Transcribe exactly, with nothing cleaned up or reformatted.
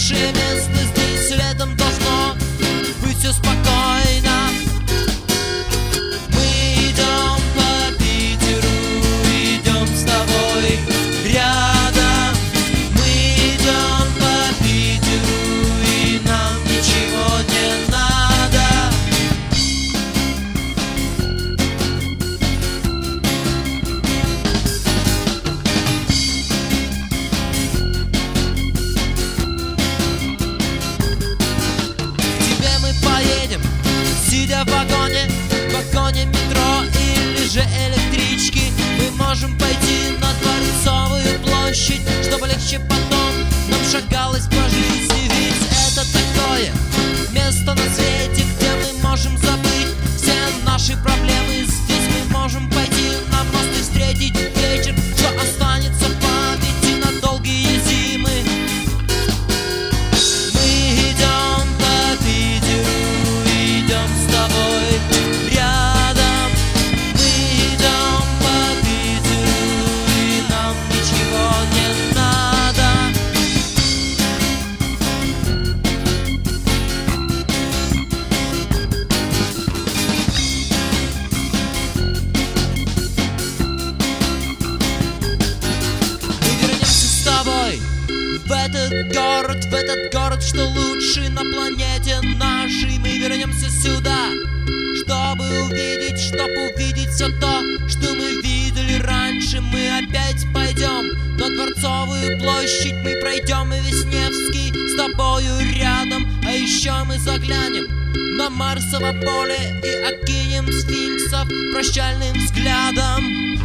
лучшее место здесь летом должно быть все спокойно. Мы идем по Питеру, идем с тобой рядом. Мы идем по Питеру, и нам ничего не надо. К тебе мы поедем, сидя в вагоне, в вагоне метро или же электрички. Мы можем пойти на Дворцовую площадь, чтобы легче потом нам шагалось по жизни. Ведь это такое место на свете, где мы можем забыть все наши проблемы. Здесь мы можем пойти на мост и встретить вечер, что останется в памяти на долгие зимы. Мы идем по Питеру, идем с тобой рядом. Мы идем по Питеру, и нам ничего не надо. Мы вернемся с тобой в этот город, в этот город, что лучший на планете нашей. Мы вернемся сюда, чтобы увидеть, чтобы увидеть все то, что мы видели раньше. Мы опять пойдем на Дворцовую площадь, мы пройдем и весь Невский с тобою рядом. А еще мы заглянем на Марсово поле и окинем сфинксов прощальным взглядом.